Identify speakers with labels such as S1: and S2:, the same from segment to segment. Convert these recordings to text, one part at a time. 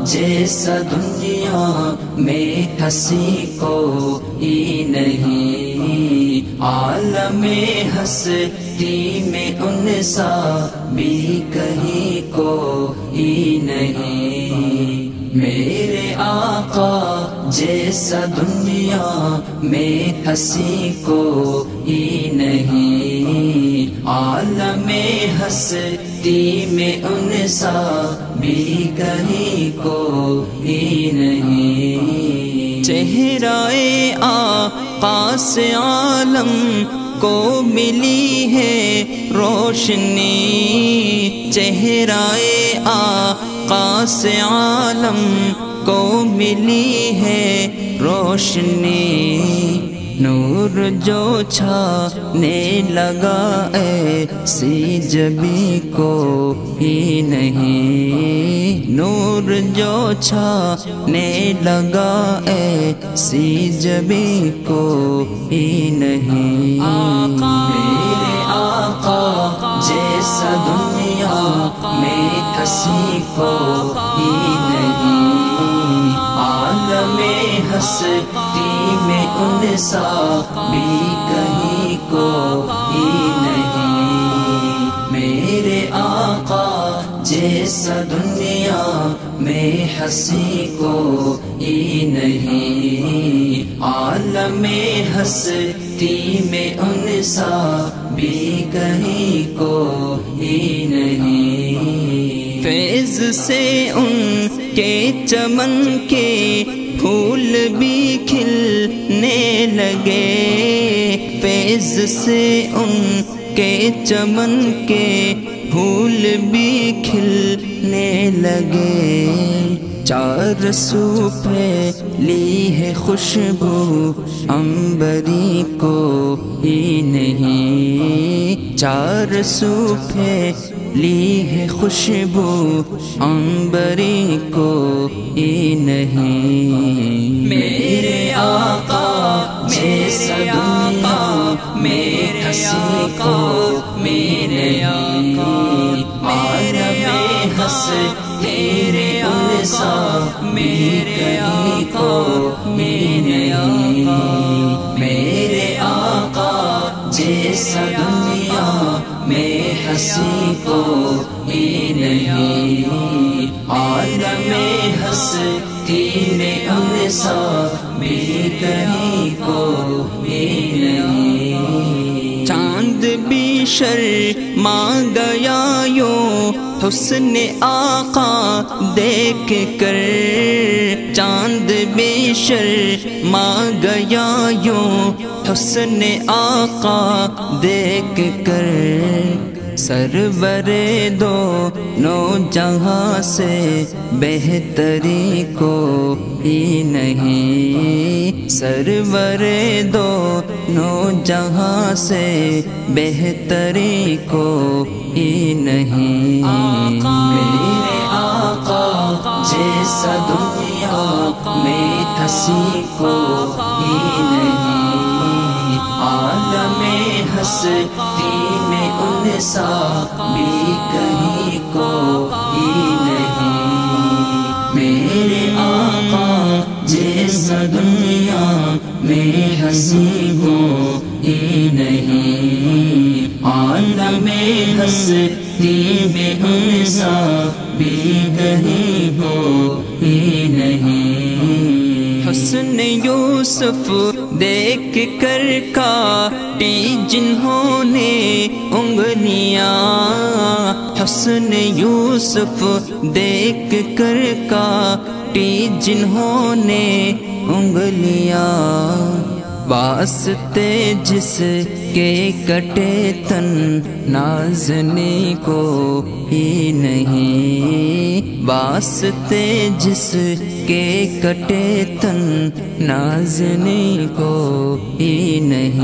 S1: جیسا دنیا میں ہنسی کوئی نہیں، عالم ہستی میں ان سا بھی کہیں کوئی نہیں۔ میرے آقا جیسا دنیا میں ہنسی کوئی نہیں، عالم ہستی میں ان سا بھی کہیں کوئی نہیں۔ چہرہ آقا سے عالم کو ملی ہے روشنی، چہرہ آقا سے عالم کو ملی ہے روشنی، نور جو چھانے لگا ایسی جبھی کوئی نہیں، نور جو چھانے لگا ایسی جبھی کوئی نہیں۔ میرے آقا جیسا دنیا میں کسی کوئی نہیں، عالم ہستی میں ان سا بھی کہیں کوئی نہیں۔ میرے آقا جیسا دنیا میں ہنسی کوئی نہیں، عالم ہستی میں ان سا بھی کہیں کوئی نہیں۔ فیض سے ان کے چمن کے پھول بھی کھلنے لگے، فیض سے ان کے چمن کے پھول بھی کھلنے لگے، چار سو پھیلی ہے خوشبو عنبری کوئی نہیں، چار سو پھیلی ہے خوشبو عنبری کوئی نہیں۔ میرے آقا جیسا دنیا میں ہنسی کوئی نہیں، عالم ہستی ان سا بھی کہیں کوئی نہیں۔ میرے آقا جیسا دنیا میں ہنسی کوئی نہیں، عالم ہستی میں ان سا بھی کہیں کوئی نہیں۔ چاند بھی شرما گیا یوں حسن آقا دیکھ کر، چاند بھی شرما گیا یوں حسن آقا دیکھ کر، سرور دونوں جہاں سے بہتری کوئی نہیں، سرور دونوں جہاں سے بہتری کوئی نہیں۔ میرے آقا جیسا دنیا میں ہنسی کوئی نہیں، عالم ہستی میں ان سا بھی کہیں کوئی نہیں۔ میرے آقا جیسا دنیا میں ہنسی کوئی نہیں، عالم ہستی میں ان سا بھی کہیں کوئی نہیں۔ حسن یوسف دیکھ کر کاٹی جنہوں نے انگلیاں، حسن یوسف دیکھ کر کاٹی جنہوں نے انگلیاں، واسطے جس کے کٹے تن نازنی کو ہی نہیں، واسطے جس کے کٹے تن نازنی کو ہی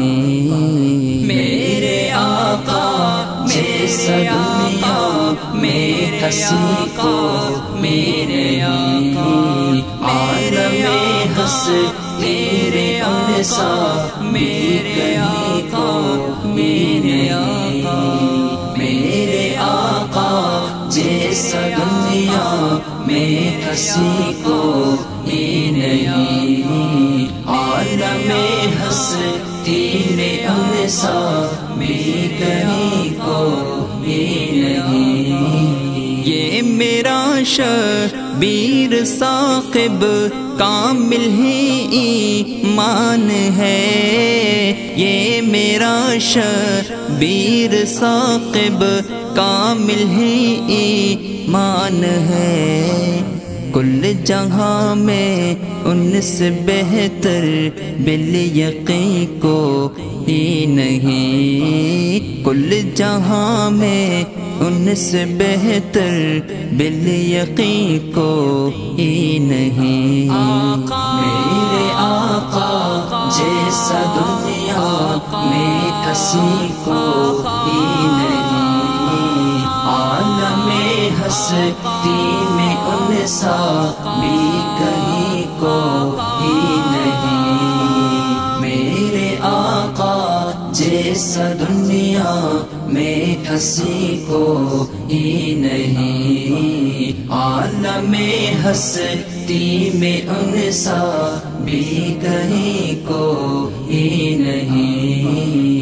S1: نہیں۔ میرے آقا جیسا دنیا میں ہنسی کو میرے آقا، عالم ہستی تیرے انسا میرے آقا، میرے آقا، میرے آقا جیسا دنیا میں ہنسی کو ہی نہیں، عالم ہستی میں ان سا بھی کہیں کو ہی نہیں۔ یہ میرا شبیر ثاقب کامل ہی ایمان ہے، یہ میرا شبیر ثاقب کامل ہی ایمان ہے۔ کل جہاں میں ان سے بہتر بالیقین کو ہی نہیں، کل جہاں میں ان سے بہتر بالیقین کو ہی نہیں۔ میرے آقا جیسا دنیا میں کسی کو ہی نہیں، عالم ہستی میں ان سا بھی کہیں کو ہی نہیں۔ میرے آقا جیسا دنیا میں کسی کو ہی نہیں، عالم ہستی میں ان سا بھی کہیں کو ہی نہیں۔